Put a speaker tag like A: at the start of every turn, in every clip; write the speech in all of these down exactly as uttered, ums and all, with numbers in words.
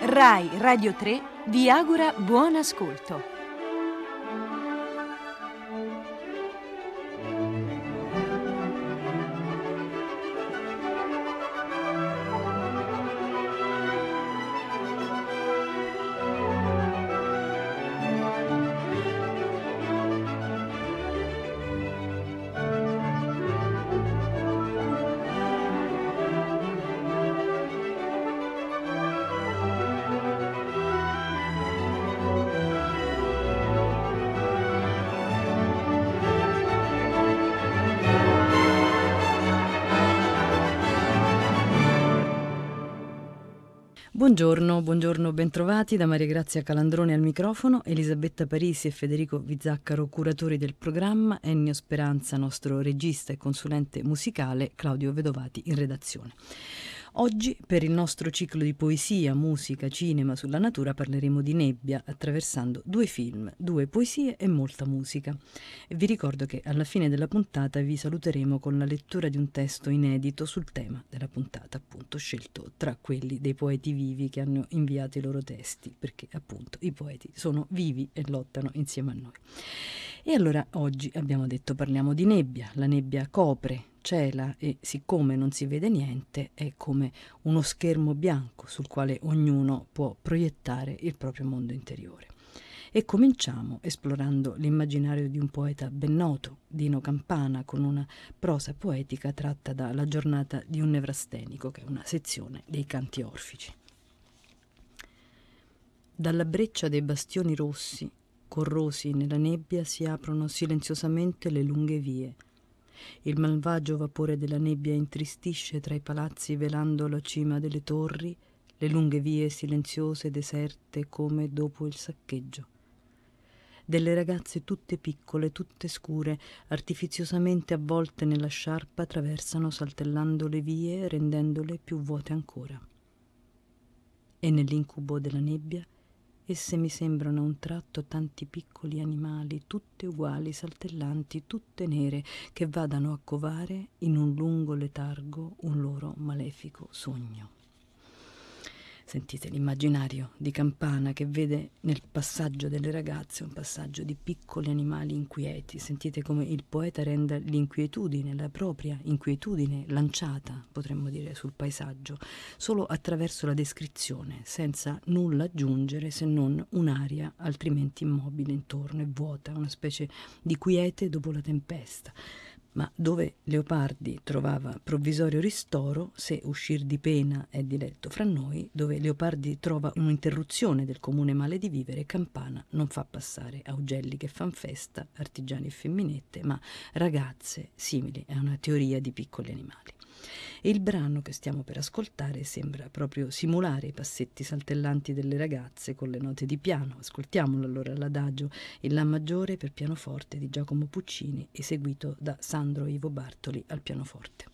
A: Rai Radio tre vi augura buon ascolto.
B: Buongiorno, buongiorno, bentrovati da Maria Grazia Calandrone al microfono, Elisabetta Parisi e Federico Vizzaccaro, curatori del programma, Ennio Speranza, nostro regista e consulente musicale, Claudio Vedovati in redazione. Oggi, per il nostro ciclo di poesia, musica, cinema sulla natura, parleremo di Nebbia, attraversando due film, due poesie e molta musica. E vi ricordo che alla fine della puntata vi saluteremo con la lettura di un testo inedito sul tema della puntata, appunto, scelto tra quelli dei poeti vivi che hanno inviato i loro testi, perché appunto i poeti sono vivi e lottano insieme a noi. E allora oggi abbiamo detto parliamo di nebbia, la nebbia copre, cela e siccome non si vede niente è come uno schermo bianco sul quale ognuno può proiettare il proprio mondo interiore. E cominciamo esplorando l'immaginario di un poeta ben noto, Dino Campana, con una prosa poetica tratta da La giornata di un nevrastenico, che è una sezione dei canti orfici. Dalla breccia dei bastioni rossi, corrosi nella nebbia, si aprono silenziosamente le lunghe vie. Il malvagio vapore della nebbia intristisce tra i palazzi velando la cima delle torri, le lunghe vie silenziose, deserte come dopo il saccheggio. Delle ragazze tutte piccole, tutte scure, artifiziosamente avvolte nella sciarpa, attraversano saltellando le vie, rendendole più vuote ancora. E nell'incubo della nebbia esse mi sembrano a un tratto tanti piccoli animali, tutte uguali, saltellanti, tutte nere, che vadano a covare in un lungo letargo un loro malefico sogno. Sentite l'immaginario di Campana che vede nel passaggio delle ragazze un passaggio di piccoli animali inquieti. Sentite come il poeta renda l'inquietudine, la propria inquietudine lanciata, potremmo dire, sul paesaggio, solo attraverso la descrizione, senza nulla aggiungere se non un'aria altrimenti immobile intorno e vuota, una specie di quiete dopo la tempesta. Ma dove Leopardi trovava provvisorio ristoro, se uscir di pena è diletto fra noi, dove Leopardi trova un'interruzione del comune male di vivere, Campana non fa passare augelli che fan festa, artigiani e femminette, ma ragazze simili a una teoria di piccoli animali. E il brano che stiamo per ascoltare sembra proprio simulare i passetti saltellanti delle ragazze con le note di piano. Ascoltiamolo allora, l'adagio in La maggiore per pianoforte di Giacomo Puccini, eseguito da Sandro Ivo Bartoli al pianoforte.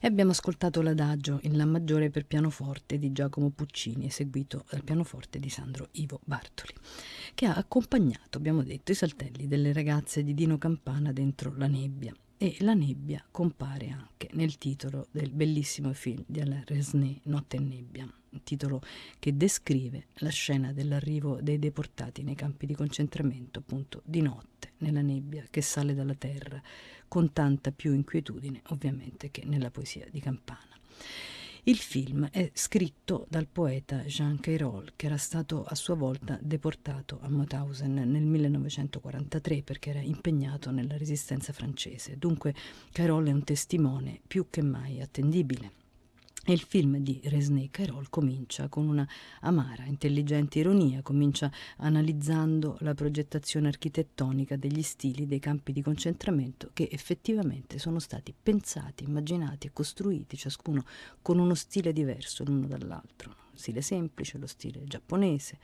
B: E abbiamo ascoltato l'adagio in La maggiore per pianoforte di Giacomo Puccini, eseguito dal pianoforte di Sandro Ivo Bartoli, che ha accompagnato, abbiamo detto, i saltelli delle ragazze di Dino Campana dentro la nebbia. E la nebbia compare anche nel titolo del bellissimo film di Alain Resnais, Notte e nebbia, un titolo che descrive la scena dell'arrivo dei deportati nei campi di concentramento, appunto di notte, nella nebbia che sale dalla terra, con tanta più inquietudine ovviamente che nella poesia di Campana. Il film è scritto dal poeta Jean Cayrol, che era stato a sua volta deportato a Mauthausen nel millenovecentoquarantatré perché era impegnato nella resistenza francese. Dunque Cayrol è un testimone più che mai attendibile. E il film di Resnais Cayrol comincia con una amara, intelligente ironia, comincia analizzando la progettazione architettonica degli stili dei campi di concentramento che effettivamente sono stati pensati, immaginati e costruiti, ciascuno con uno stile diverso l'uno dall'altro, lo stile semplice, lo stile giapponese.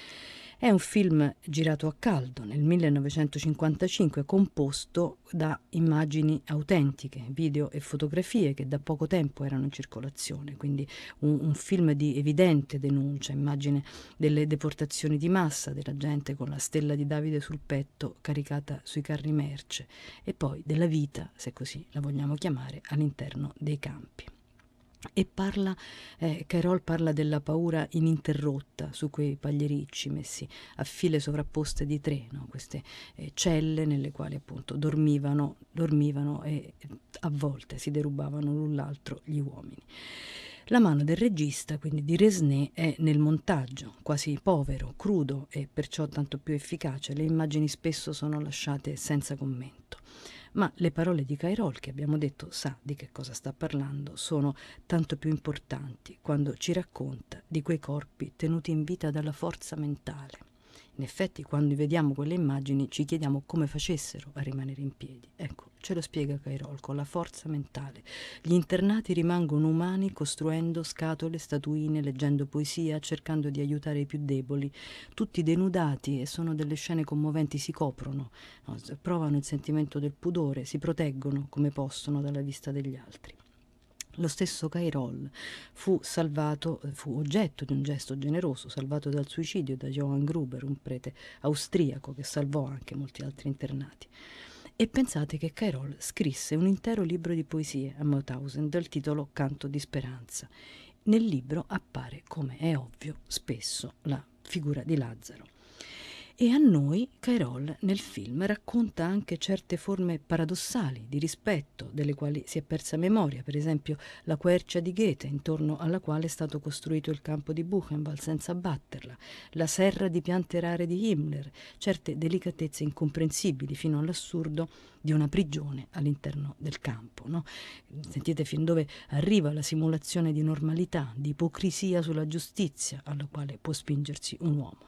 B: È un film girato a caldo nel millenovecentocinquantacinque, composto da immagini autentiche, video e fotografie che da poco tempo erano in circolazione, quindi un, un film di evidente denuncia, immagine delle deportazioni di massa, della gente con la stella di Davide sul petto caricata sui carri merce e poi della vita, se così la vogliamo chiamare, all'interno dei campi. E parla, eh, Cayrol parla della paura ininterrotta su quei pagliericci messi a file sovrapposte di tre, no? Queste eh, celle nelle quali appunto dormivano, dormivano e a volte si derubavano l'un l'altro gli uomini. La mano del regista, quindi di Resnais, è nel montaggio, quasi povero, crudo e perciò tanto più efficace. Le immagini spesso sono lasciate senza commento. Ma le parole di Cayrol, che abbiamo detto sa di che cosa sta parlando, sono tanto più importanti quando ci racconta di quei corpi tenuti in vita dalla forza mentale. In effetti, quando vediamo quelle immagini ci chiediamo come facessero a rimanere in piedi. Ecco, ce lo spiega Cayrol con la forza mentale. Gli internati rimangono umani costruendo scatole, statuine, leggendo poesia, cercando di aiutare i più deboli, tutti denudati, e sono delle scene commoventi, si coprono, no? Provano il sentimento del pudore, si proteggono come possono dalla vista degli altri. Lo stesso Cayrol fu salvato, fu oggetto di un gesto generoso, salvato dal suicidio da Johann Gruber, un prete austriaco che salvò anche molti altri internati. E pensate che Cayrol scrisse un intero libro di poesie a Mauthausen dal titolo Canto di speranza. Nel libro appare, come è ovvio, spesso la figura di Lazzaro. E a noi Cayrol nel film racconta anche certe forme paradossali di rispetto delle quali si è persa memoria, per esempio la quercia di Goethe intorno alla quale è stato costruito il campo di Buchenwald senza abbatterla, la serra di piante rare di Himmler, certe delicatezze incomprensibili fino all'assurdo di una prigione all'interno del campo, no? Sentite fin dove arriva la simulazione di normalità, di ipocrisia sulla giustizia alla quale può spingersi un uomo.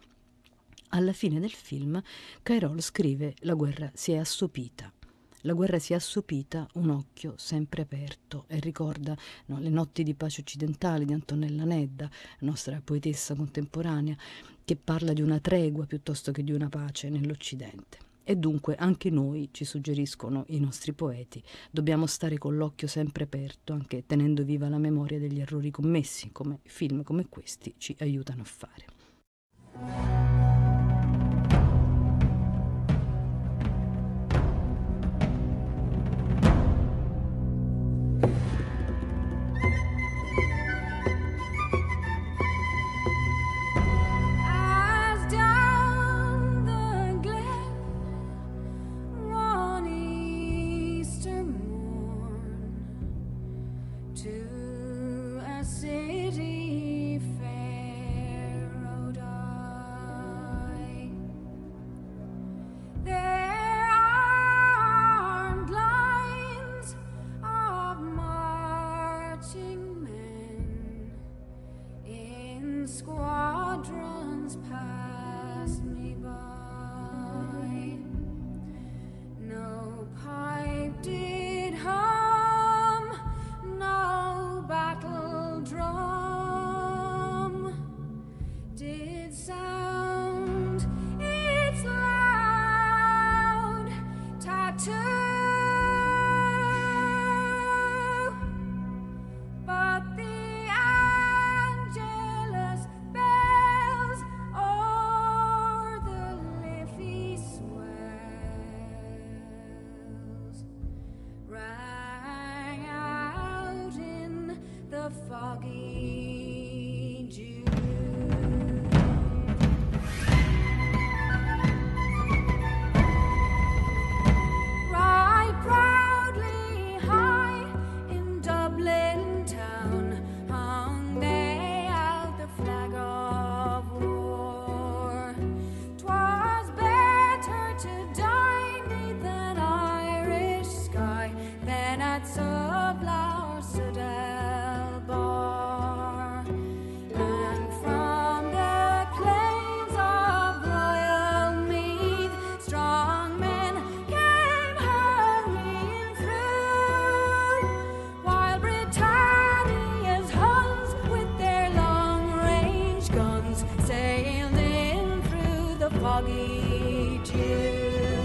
B: Alla fine del film Cayrol scrive: la guerra si è assopita. La guerra si è assopita, un occhio sempre aperto, e ricorda no, le notti di pace occidentali di Antonella Nedda, nostra poetessa contemporanea, che parla di una tregua piuttosto che di una pace nell'Occidente. E dunque anche noi, ci suggeriscono i nostri poeti, dobbiamo stare con l'occhio sempre aperto, anche tenendo viva la memoria degli errori commessi, come film come questi ci aiutano a fare.
C: foggy Jew.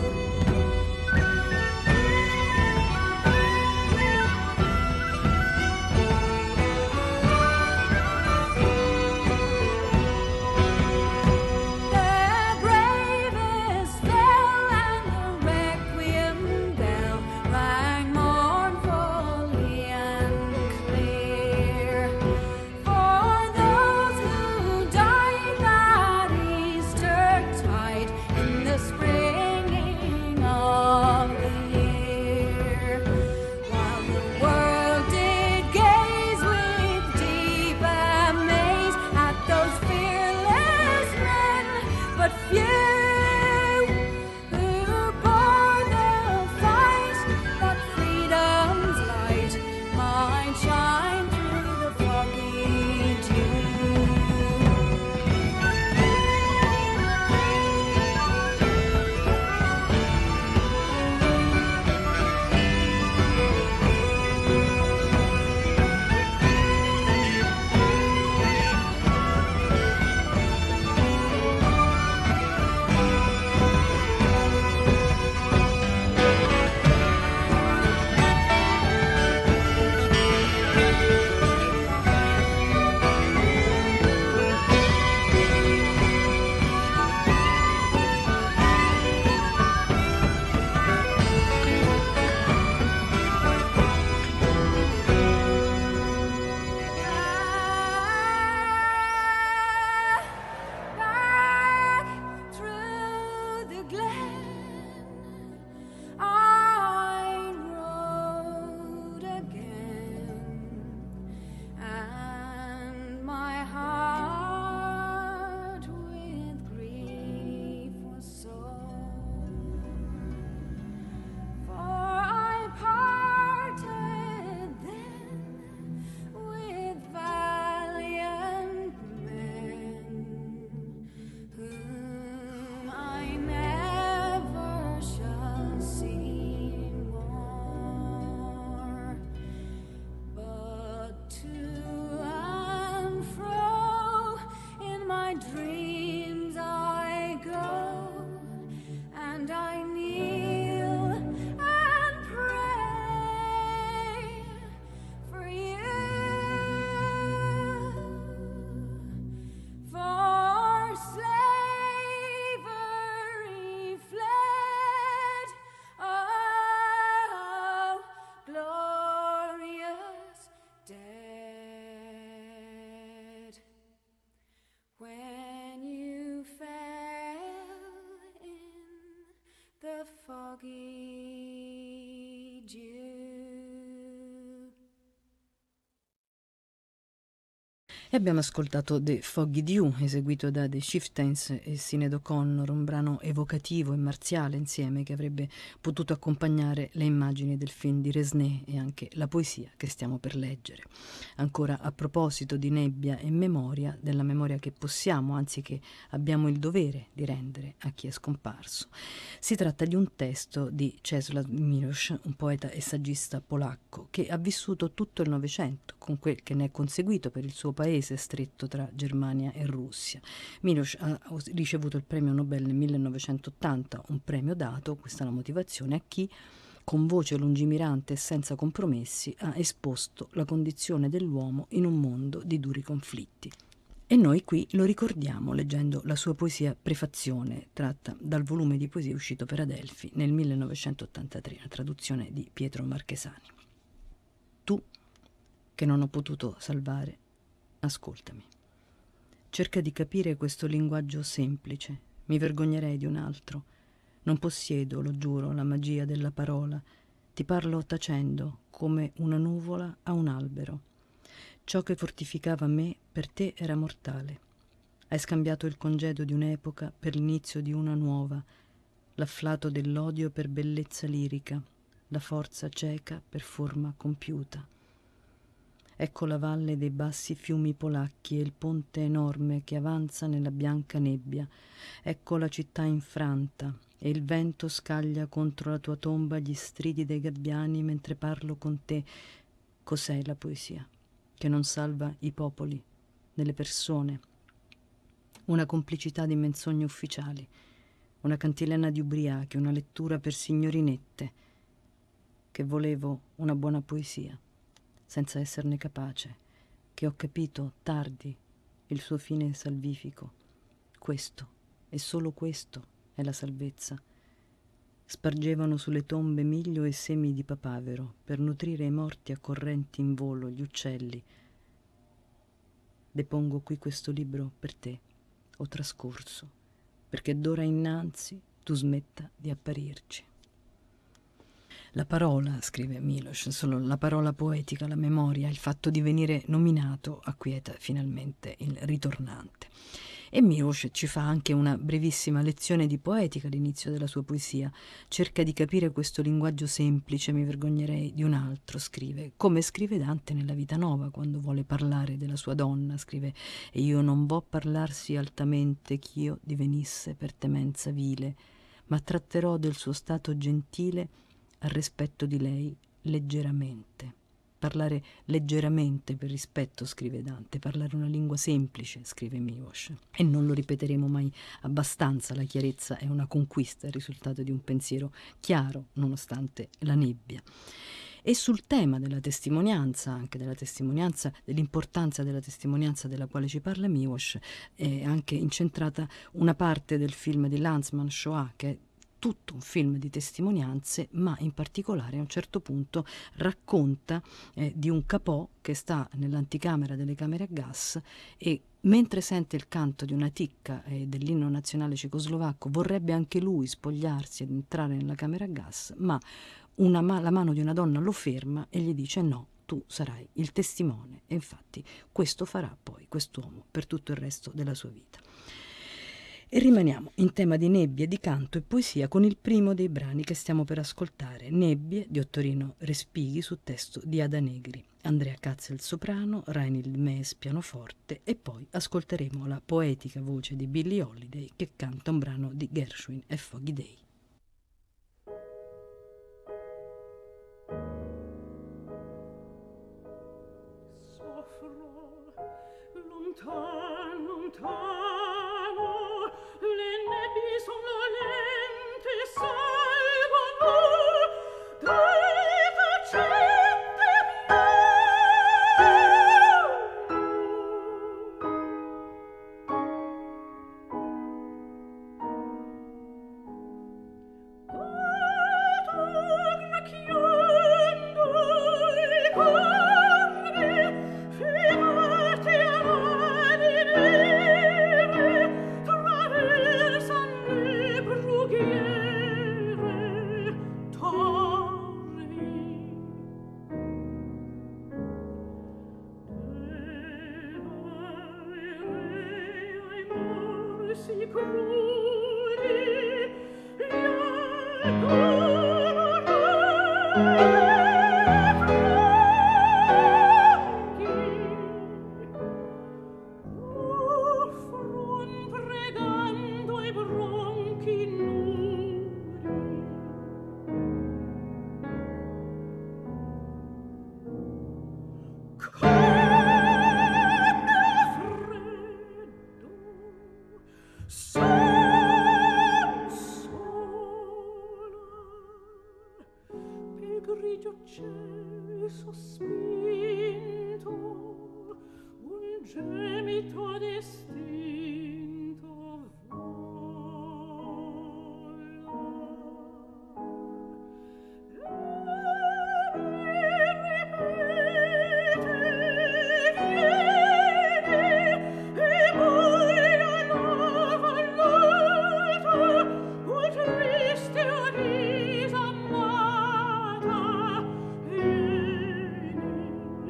C: Foggy Dew.
B: E abbiamo ascoltato The Foggy Dew, eseguito da The Chieftains e Sinéad O'Connor, un brano evocativo e marziale insieme che avrebbe potuto accompagnare le immagini del film di Resnais e anche la poesia che stiamo per leggere. Ancora a proposito di nebbia e memoria, della memoria che possiamo, anzi che abbiamo il dovere di rendere a chi è scomparso. Si tratta di un testo di Czesław Miłosz, un poeta e saggista polacco che ha vissuto tutto il Novecento con quel che ne è conseguito per il suo paese stretto tra Germania e Russia. Miłosz ha ricevuto il premio Nobel nel millenovecentottanta, un premio dato, questa è la motivazione, a chi con voce lungimirante e senza compromessi ha esposto la condizione dell'uomo in un mondo di duri conflitti. E noi qui lo ricordiamo leggendo la sua poesia Prefazione, tratta dal volume di poesie uscito per Adelphi nel millenovecentottantatré, una traduzione di Pietro Marchesani. Tu, che non ho potuto salvare, ascoltami. Cerca di capire questo linguaggio semplice. Mi vergognerei di un altro. Non possiedo, lo giuro, la magia della parola. Ti parlo tacendo, come una nuvola a un albero. Ciò che fortificava me per te era mortale. Hai scambiato il congedo di un'epoca per l'inizio di una nuova, l'afflato dell'odio per bellezza lirica, la forza cieca per forma compiuta. Ecco la valle dei bassi fiumi polacchi e il ponte enorme che avanza nella bianca nebbia. Ecco la città infranta e il vento scaglia contro la tua tomba gli stridi dei gabbiani mentre parlo con te. Cos'è la poesia? Che non salva i popoli, nelle persone. Una complicità di menzogne ufficiali. una cantilena di ubriachi, una lettura per signorinette, che volevo una buona poesia, senza esserne capace, che ho capito tardi il suo fine salvifico. Questo, e solo questo, è la salvezza. Spargevano sulle tombe miglio e semi di papavero per nutrire i morti accorrenti in volo, gli uccelli. Depongo qui questo libro per te, o trascorso, perché d'ora innanzi tu smetta di apparirci. La parola, scrive Miloš, solo la parola poetica, la memoria, il fatto di venire nominato acquieta finalmente il ritornante. E Miloš ci fa anche una brevissima lezione di poetica all'inizio della sua poesia. Cerca di capire questo linguaggio semplice, mi vergognerei di un altro, scrive, come scrive Dante nella Vita Nova, quando vuole parlare della sua donna, scrive: e io non vo parlarsi altamente ch'io divenisse per temenza vile, ma tratterò del suo stato gentile al rispetto di lei leggeramente. Parlare leggeramente per rispetto, scrive Dante, parlare una lingua semplice, scrive Miloš. E non lo ripeteremo mai abbastanza, la chiarezza è una conquista, il risultato di un pensiero chiaro, nonostante la nebbia. E sul tema della testimonianza, anche della testimonianza, dell'importanza della testimonianza della quale ci parla Miloš, è anche incentrata una parte del film di Lanzmann, Shoah, che è tutto un film di testimonianze, ma in particolare a un certo punto racconta eh, di un capò che sta nell'anticamera delle camere a gas e mentre sente il canto di una ticca eh, dell'inno nazionale cecoslovacco vorrebbe anche lui spogliarsi ed entrare nella camera a gas, ma una ma- la mano di una donna lo ferma e gli dice: no, tu sarai il testimone. E infatti questo farà poi quest'uomo per tutto il resto della sua vita. E rimaniamo in tema di nebbie, di canto e poesia con il primo dei brani che stiamo per ascoltare, Nebbie di Ottorino Respighi su testo di Ada Negri, Andrea Cazzel soprano, Reinhild Mees pianoforte e poi ascolteremo la poetica voce di Billie Holiday che canta un brano di Gershwin e Foggy Day.
C: Soffro lontano, lontano, le nebbie sono lente, salgono dalle faccende torna chiando e corre, fermate a mani nere, traversan le brughiere torri. Ai morsi crudi, pregando i bronchi nudi. Grigio cielo sospinto, un gemito distinto vola. E mi ripete, vieni, e poi la nuova volta, o triste o disamata, vieni,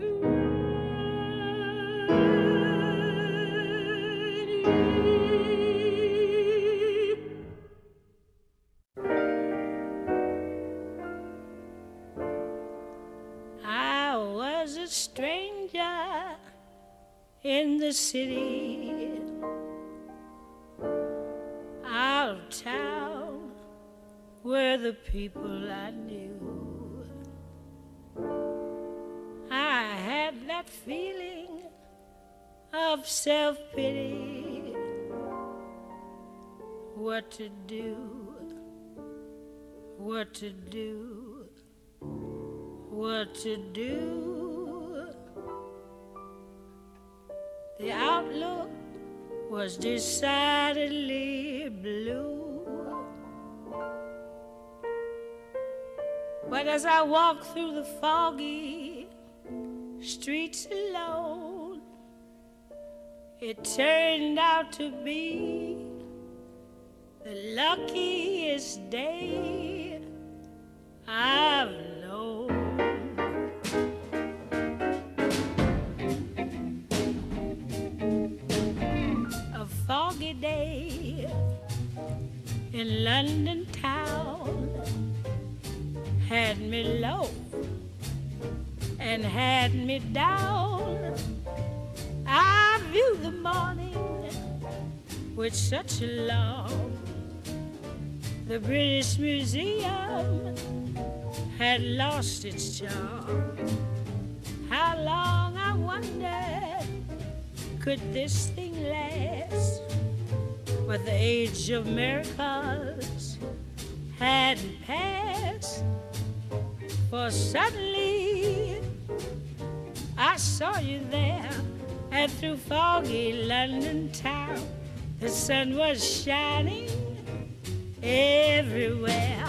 D: I was a stranger in the city, out of town were the people I knew. I had that feeling of self-pity what to do, what to do, what to do. The outlook was decidedly blue. But as I walked through the foggy streets alone, it turned out to be the luckiest day I've known. A foggy day in London town had me low and had me down. I viewed the morning with such alarm. The British Museum had lost its charm. How long, I wondered, could this thing last? But the age of miracles hadn't passed. For suddenly I saw you there, and through foggy London town the sun was shining everywhere.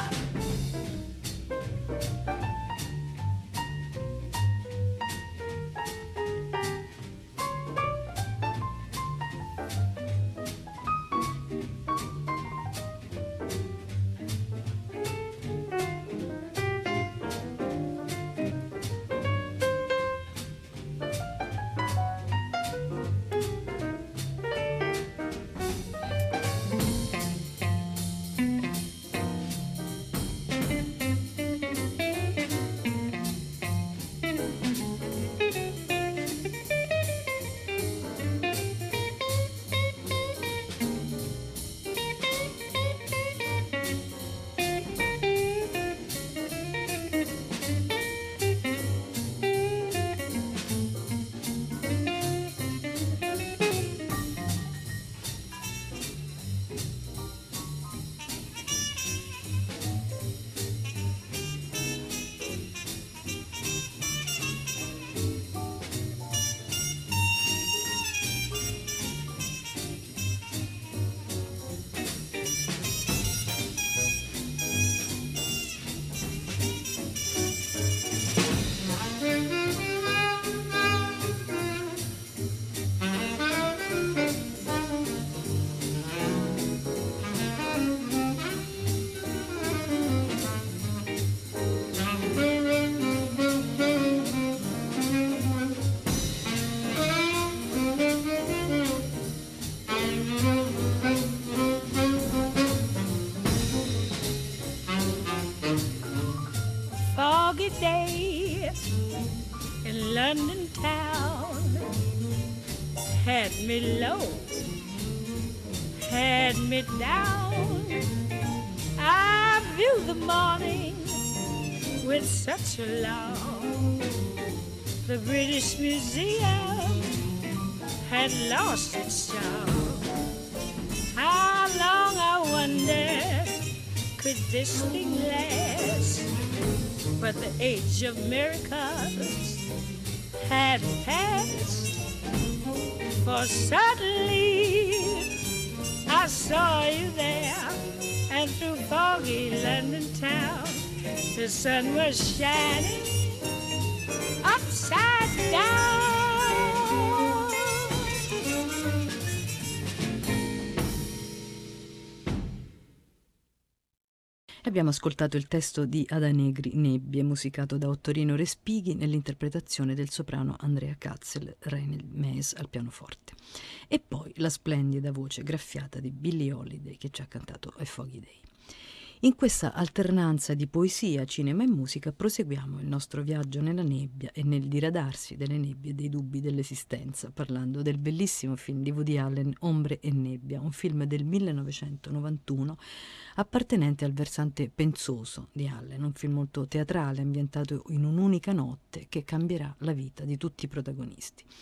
D: Day in London town had me low, had me down. I viewed the morning with such alarm. The British Museum had lost its charm. How long, I wonder, could this thing last? But the age of miracles had passed. For suddenly I saw you there, and through foggy London town the sun was shining upside down.
B: Abbiamo ascoltato il testo di Ada Negri, Nebbie, musicato da Ottorino Respighi nell'interpretazione del soprano Andrea Katzel, Reinhold Mess al pianoforte. E poi la splendida voce graffiata di Billie Holiday che ci ha cantato ai Foggy Day. In questa alternanza di poesia, cinema e musica proseguiamo il nostro viaggio nella nebbia e nel diradarsi delle nebbie e dei dubbi dell'esistenza, parlando del bellissimo film di Woody Allen Ombre e nebbia, un film del millenovecentonovantuno appartenente al versante pensoso di Allen, un film molto teatrale ambientato in un'unica notte che cambierà la vita di tutti i protagonisti.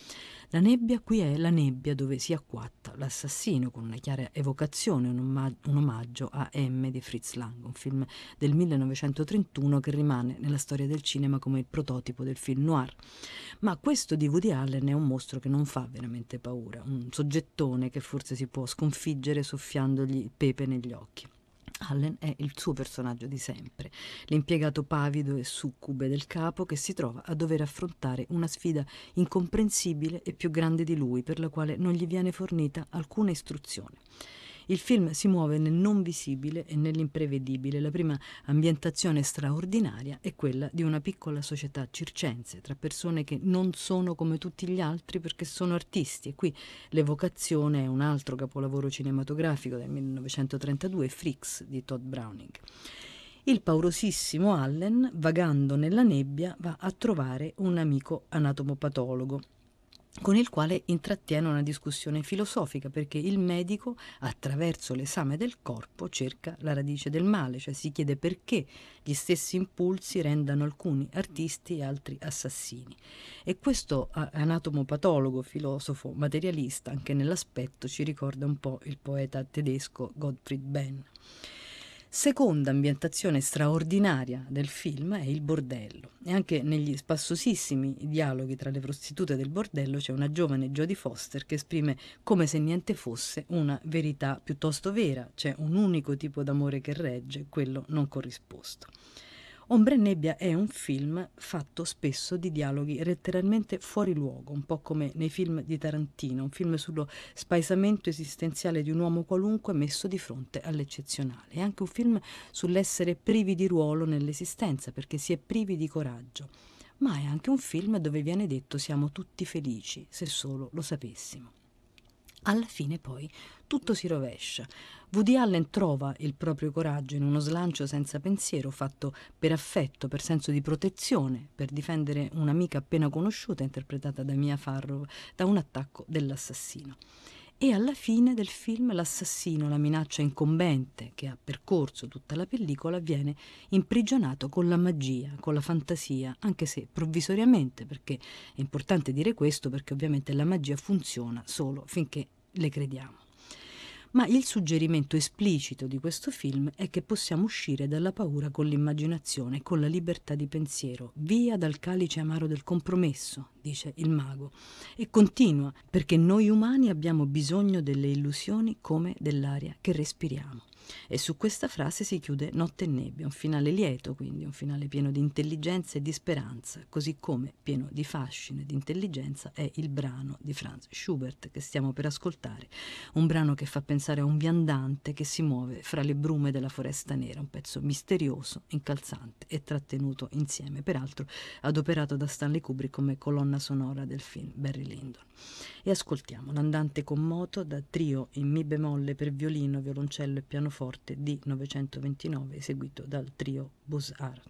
B: La nebbia qui è la nebbia dove si acquatta l'assassino, con una chiara evocazione, un, omag- un omaggio a M di Fritz Lang, un film del millenovecentotrentuno che rimane nella storia del cinema come il prototipo del film noir. Ma questo di Woody Allen è un mostro che non fa veramente paura, un soggettone che forse si può sconfiggere soffiandogli il pepe negli occhi. Allen è il suo personaggio di sempre, l'impiegato pavido e succube del capo che si trova a dover affrontare una sfida incomprensibile e più grande di lui, per la quale non gli viene fornita alcuna istruzione. Il film si muove nel non visibile e nell'imprevedibile. La prima ambientazione straordinaria è quella di una piccola società circense, tra persone che non sono come tutti gli altri perché sono artisti, e qui l'evocazione è un altro capolavoro cinematografico del millenovecentotrentadue, Freaks di Todd Browning. Il paurosissimo Allen, vagando nella nebbia, va a trovare un amico anatomopatologo con il quale intrattiene una discussione filosofica, perché il medico, attraverso l'esame del corpo, cerca la radice del male, cioè si chiede perché gli stessi impulsi rendano alcuni artisti e altri assassini. E questo anatomopatologo, filosofo materialista, anche nell'aspetto ci ricorda un po' il poeta tedesco Gottfried Benn. Seconda ambientazione straordinaria del film è il bordello, e anche negli spassosissimi dialoghi tra le prostitute del bordello c'è una giovane Jodie Foster che esprime come se niente fosse una verità piuttosto vera. C'è un unico tipo d'amore che regge, quello non corrisposto. Ombra e nebbia è un film fatto spesso di dialoghi letteralmente fuori luogo, un po' come nei film di Tarantino, un film sullo spaesamento esistenziale di un uomo qualunque messo di fronte all'eccezionale. È anche un film sull'essere privi di ruolo nell'esistenza, perché si è privi di coraggio. Ma è anche un film dove viene detto siamo tutti felici, se solo lo sapessimo. Alla fine poi tutto si rovescia. Woody Allen trova il proprio coraggio in uno slancio senza pensiero, fatto per affetto, per senso di protezione, per difendere un'amica appena conosciuta, interpretata da Mia Farrow, da un attacco dell'assassino. E alla fine del film l'assassino, la minaccia incombente che ha percorso tutta la pellicola, viene imprigionato con la magia, con la fantasia, anche se provvisoriamente, perché è importante dire questo, perché ovviamente la magia funziona solo finché le crediamo. Ma il suggerimento esplicito di questo film è che possiamo uscire dalla paura con l'immaginazione, con la libertà di pensiero. Via dal calice amaro del compromesso, dice il mago. E continua, perché noi umani abbiamo bisogno delle illusioni come dell'aria che respiriamo. E su questa frase si chiude Notte e nebbia, un finale lieto, quindi un finale pieno di intelligenza e di speranza, così come pieno di fascino e di intelligenza è il brano di Franz Schubert che stiamo per ascoltare, un brano che fa pensare a un viandante che si muove fra le brume della foresta nera, un pezzo misterioso, incalzante e trattenuto insieme, peraltro adoperato da Stanley Kubrick come colonna sonora del film Barry Lyndon. E ascoltiamo l'andante con moto da trio in mi bemolle per violino, violoncello e pianoforte di novecentoventinove, eseguito dal trio Beaux-Arts.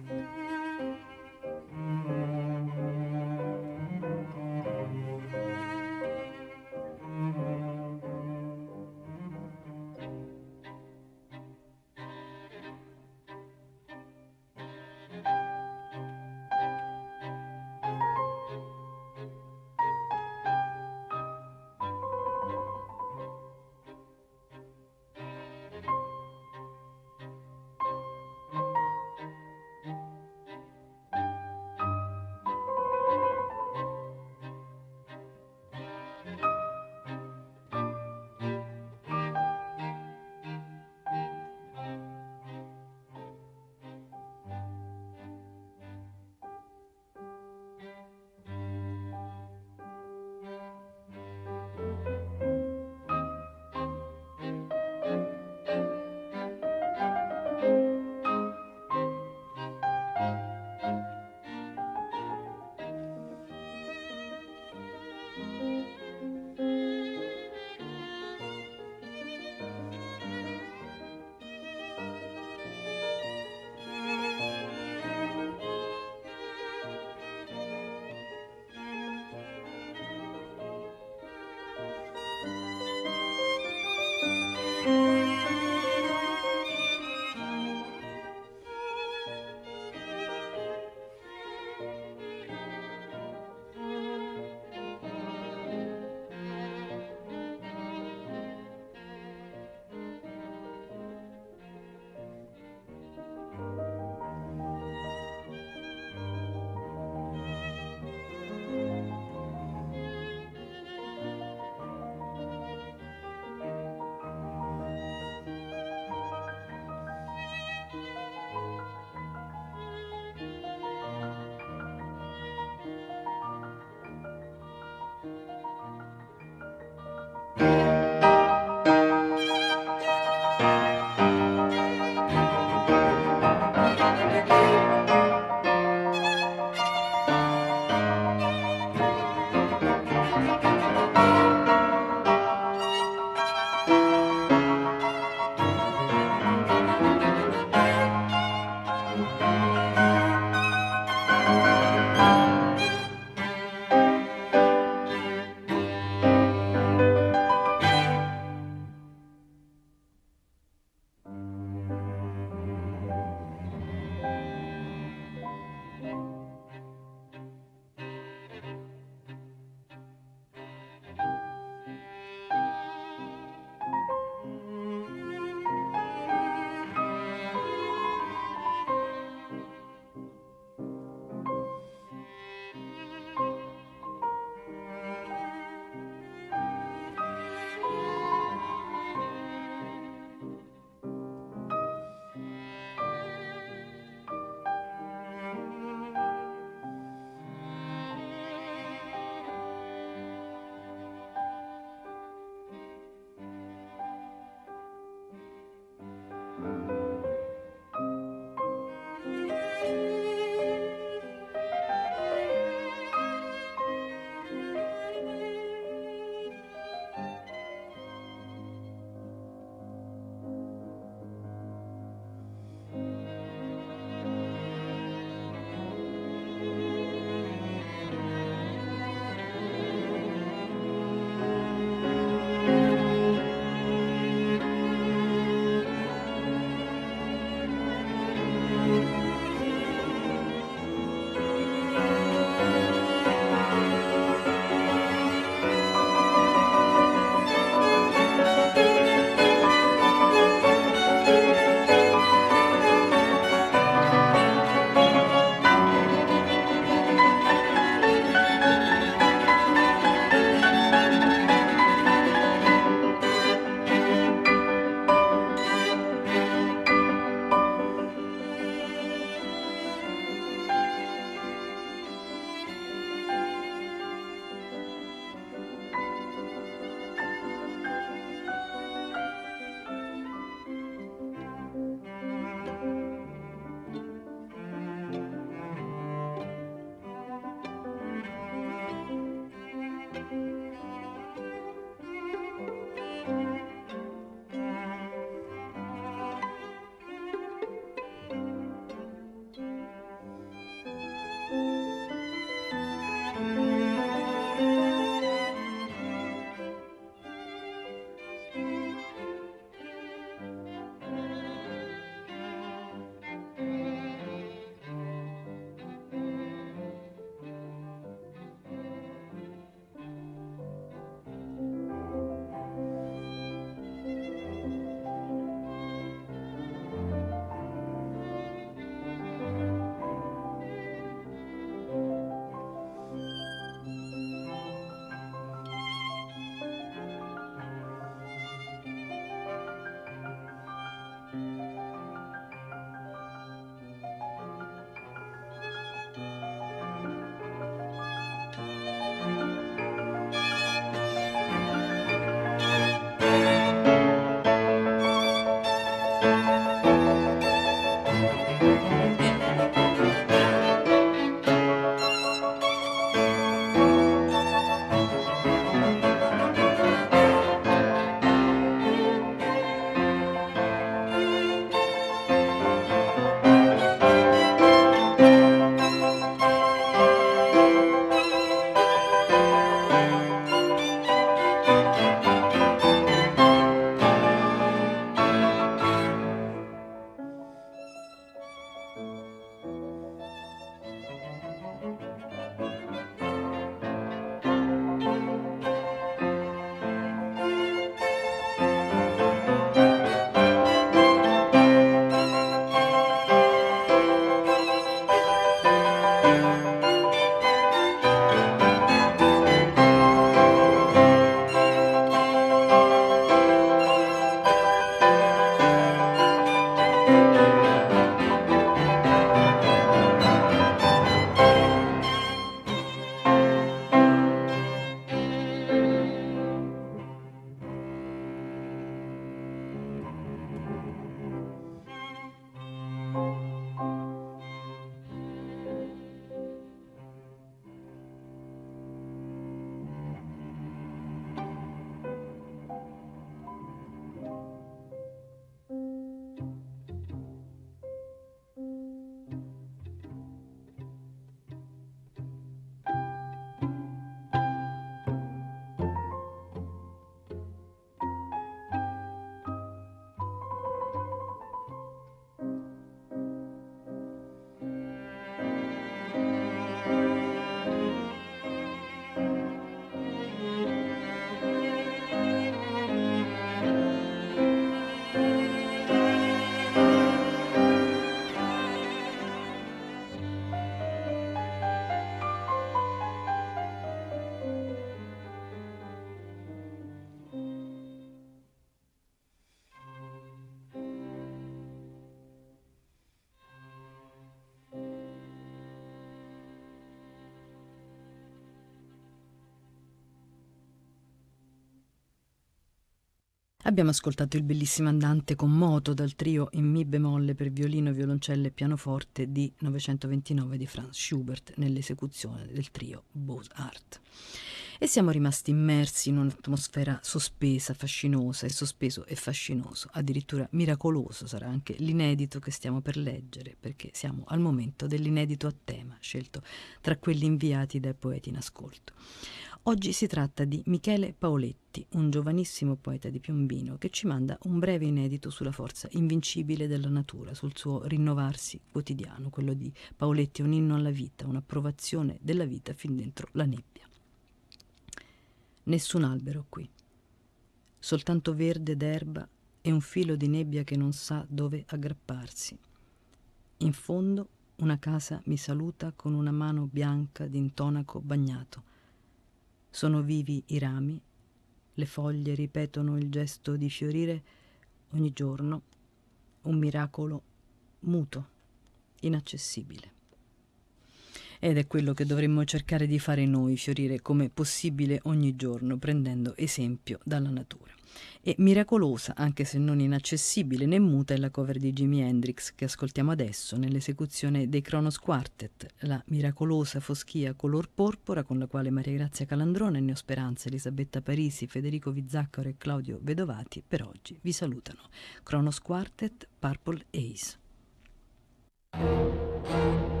B: Abbiamo ascoltato il bellissimo andante con moto dal trio in mi bemolle per violino, violoncello e pianoforte di novecentoventinove di Franz Schubert nell'esecuzione del trio Beaux-Arts. E siamo rimasti immersi in un'atmosfera sospesa, fascinosa, e sospeso e fascinoso, addirittura miracoloso sarà anche l'inedito che stiamo per leggere, perché siamo al momento dell'inedito a tema, scelto tra quelli inviati dai poeti in ascolto. Oggi si tratta di Michele Paoletti, un giovanissimo poeta di Piombino che ci manda un breve inedito sulla forza invincibile della natura, sul suo rinnovarsi quotidiano. Quello di Paoletti è un inno alla vita, un'approvazione della vita fin dentro la nebbia. Nessun albero qui, soltanto verde d'erba e un filo di nebbia che non sa dove aggrapparsi. In fondo una casa mi saluta con una mano bianca d'intonaco bagnato. Sono vivi i rami, le foglie ripetono il gesto di fiorire ogni giorno, un miracolo muto, inaccessibile. Ed è quello che dovremmo cercare di fare noi, fiorire come possibile ogni giorno, prendendo esempio dalla natura. E miracolosa, anche se non inaccessibile né muta, è la cover di Jimi Hendrix che ascoltiamo adesso nell'esecuzione dei Kronos Quartet, la miracolosa foschia color porpora con la quale Maria Grazia Calandrone, Ennio Speranza, Elisabetta Parisi, Federico Vizzaccaro e Claudio Vedovati per oggi vi salutano. Kronos Quartet, Purple Haze.